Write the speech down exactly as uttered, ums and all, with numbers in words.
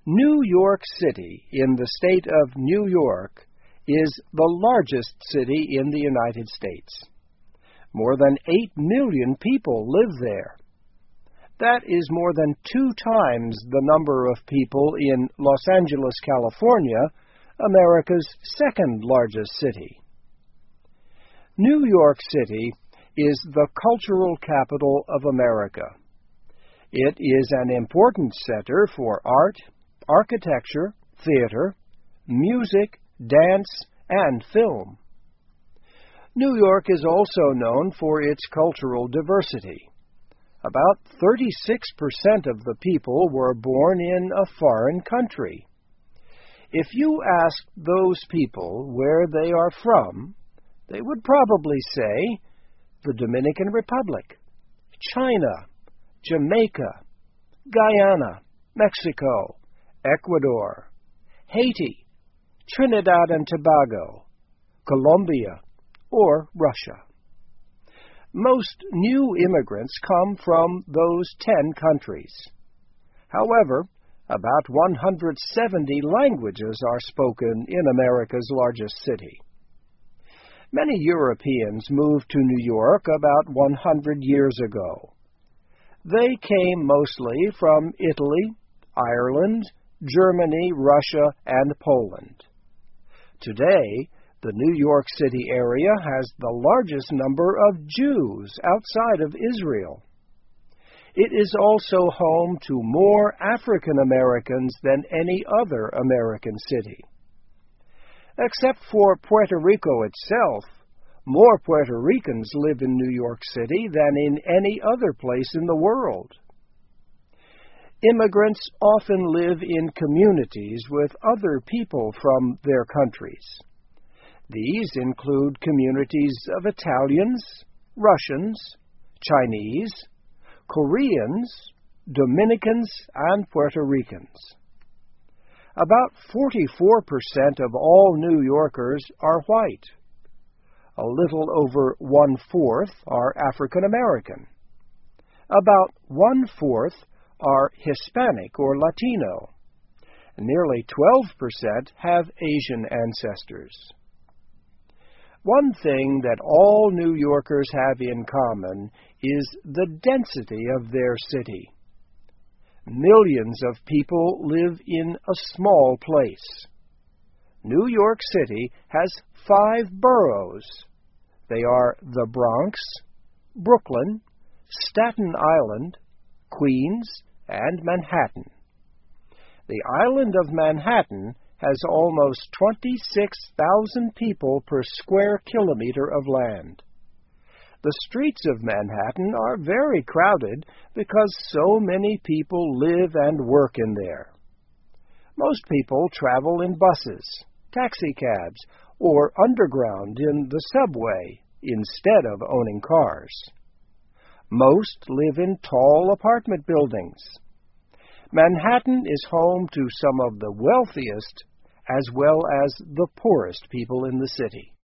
New York City, in the state of New York, is the largest city in the United States. More than eight million people live there. That is more than two times the number of people in Los Angeles, California, America's second largest city. New York City is the cultural capital of America. It is an important center for art, architecture, theater, music, dance, and film. New York is also known for its cultural diversity. About thirty-six percent of the people were born in a foreign country. If you asked those people where they are from, they would probably say the Dominican Republic, China, Jamaica, Guyana, Mexico, Ecuador, Haiti, Trinidad and Tobago, Colombia, or Russia. Most new immigrants come from those ten countries. However, about one hundred seventy languages are spoken in America's largest city. Many Europeans moved to New York about one hundred years ago. They came mostly from Italy, Ireland, Germany, Russia, and Poland. Today, the New York City area has the largest number of Jews outside of Israel. It is also home to more African Americans than any other American city. Except for Puerto Rico itself, more Puerto Ricans live in New York City than in any other place in the world. Immigrants often live in communities with other people from their countries. These include communities of Italians, Russians, Chinese, Koreans, Dominicans, and Puerto Ricans. About forty-four percent of all New Yorkers are white. A little over one-fourth are African American. About one-fourth are Hispanic or Latino. Nearly twelve percent have Asian ancestors. One thing that all New Yorkers have in common is the density of their city. Millions of people live in a small place. New York City has five boroughs. They are the Bronx, Brooklyn, Staten Island, Queens, and Manhattan. The island of Manhattan has almost twenty-six thousand people per square kilometer of land. The streets of Manhattan are very crowded because so many people live and work in there. Most people travel in buses, taxicabs, or underground in the subway instead of owning cars. Most live in tall apartment buildings. Manhattan is home to some of the wealthiest as well as the poorest people in the city.